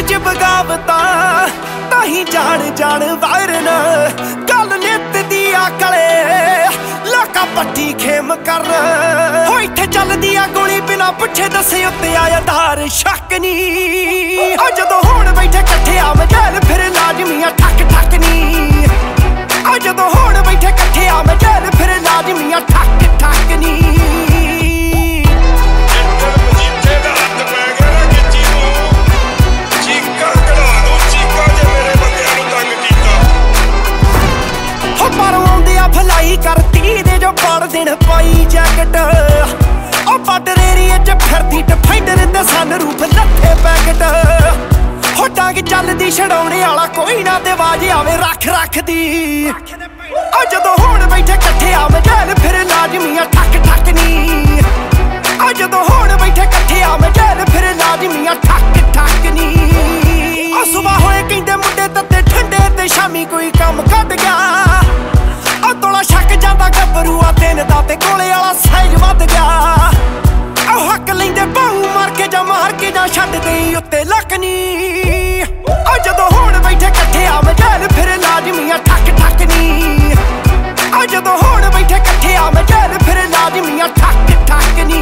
च बगावतां ताही जान जान वायरन गल नित दी आकले लाका पट्टी खेम कर हो इत्थे चलदी आ गोली बिना पुछे दसे उत्ते आया धार शक नी ओ जदों होण बैठे कट्ठे आ मजाल फिर लाजमियां ठक ठक नी ओ जदों होण बैठे कट्ठे आ मजाल फिर लाजमियां ठक ठक नी भलाई करती दे जो बड़ दिन पाई जैकट ओ बॉर्डर एरिया च फिरदी डिफेंडर ते सन रूप लत्थे पैकेट हो टांग चलदी छड़ाउणे वाला कोई ना ते आवाज आवे रख रख दी ओ जदों होण बैठे कट्ठे आ मजाल फिर लाजमियां ठक ठक नी ओ जदों होण बैठे कट्ठे आ मजाल फिर लाजमियां ठक ठक नी ओ सुबह होए कहंदे मुंडे तत्ते ठंडे ते शामी कोई काम कट गया तोला शक जांदा गबरूआ दिन दा ते कोले वाला साइज वध गया ओ हक लैंदे बाहू मार के जा छड्ड देई उत्ते लकनी ओ जदों होण बैठे कट्ठे आ मजाल फिर लाजमियां ठक ठक नी ओ जदों होण बैठे कट्ठे आ मजाल फिर लाजमियां ठक ठक नी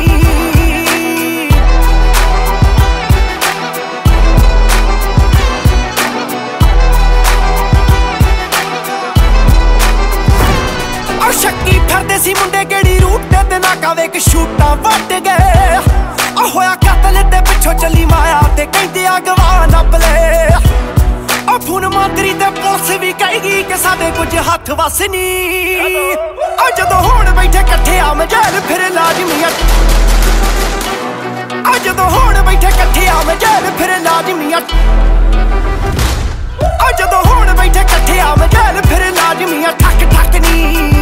शक्की फिरदे सी मुंडे केड़ी रूट ते नाका वेख शूटा वट गए ओ होया कतल ते पिछों चली माया ते कहंदे अगवा नप ले ओ फोन मंत्री ते पुलिस भी कहेगी कि साडे कुछ हथ वस नी ओ जदों होण बैठे कट्ठे आ मजाल फिर लाजमियां ओ जदों होण बैठे कट्ठे आ मजाल फिर लाजमियां ओ जदों होण बैठे कट्ठे आ मजाल फिर लाजमियां ठक ठक नी